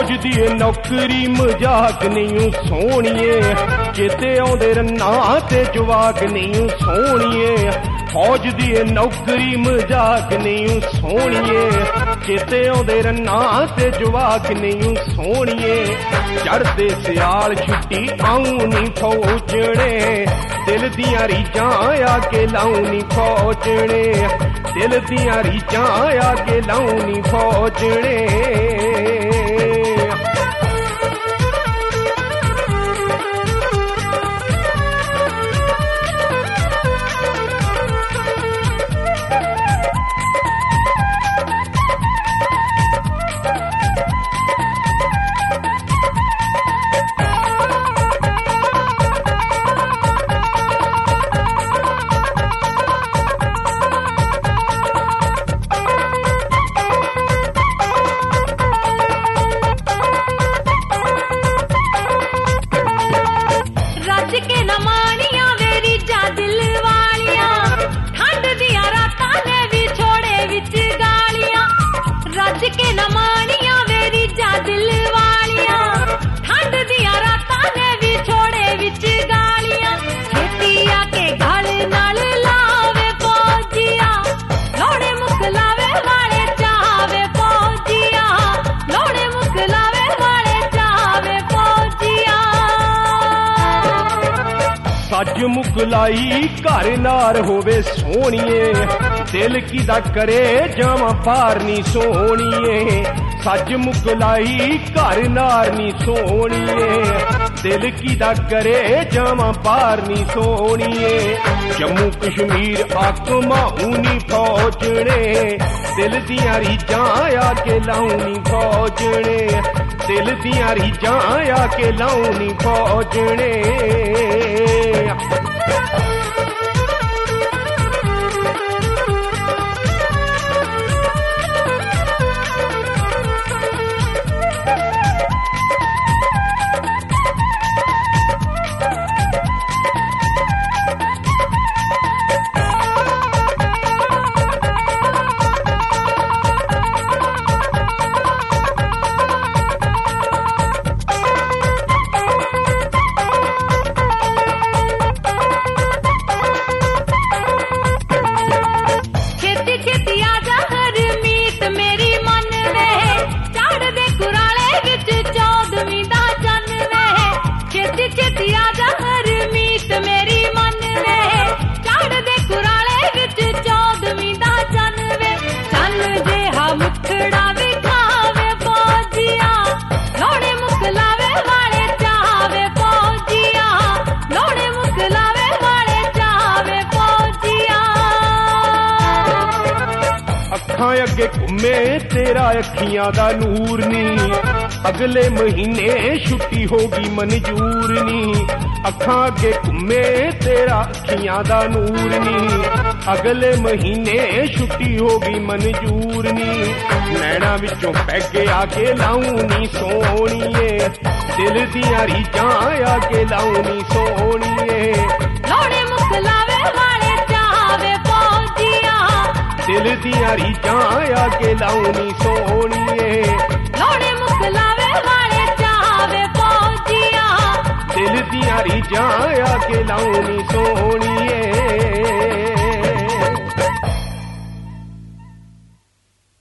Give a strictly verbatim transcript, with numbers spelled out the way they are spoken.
फौज दी नौकरी मजाक नहीं सोहणीए, चेते आउंदे रन्ना ते जवाक नहीं सोहणीए। फौज दी नौकरी मजाक नहीं सोहणीए, चेते आउंदे रन्ना ते जवाक नहीं सोहणीए। चढ़दे सियाल छुट्टी आऊं नी फौजणे, दिल दियां रीझां आके लाऊं नी फौजणे, दिल दियां रीझां आके लाऊं नी फौजणे। सज मुकलाई घर नार होवे सोहणीए, दिल किदा करे जावां पार नी सोहणीए। सज मुकलाई घर नार नी सोहणीए, दिल किदा करे जावां पार नी सोहणीए। जम्मू कश्मीर आकमाऊं नी फौजणे, दिल दियां रीझां आके लाऊं नी फौजणे, दिल दियां रीझां आके लाऊं नी फौजणे। अगे घुमे तेरा अखियां दा नूर नी, अगले महीने छुट्टी होगी मंजूर नी। अखां अगे घुमे तेरा अखियां दा नूर नी, अगले महीने छुट्टी होगी मंजूर नी। नैना विचों पैगे आके लाऊं नी सोहणीए, दिल दियां रीझां आके लाऊं नी सोहणीए। लोड़े मुकलावे वाले चावे फौजिया, दिल दियां रीझां आके लाऊं नी सोहणीए। लोड़े मुकलावे वाले चावे फौजिया, दिल दियां रीझां आके लाऊं नी सोहणीए।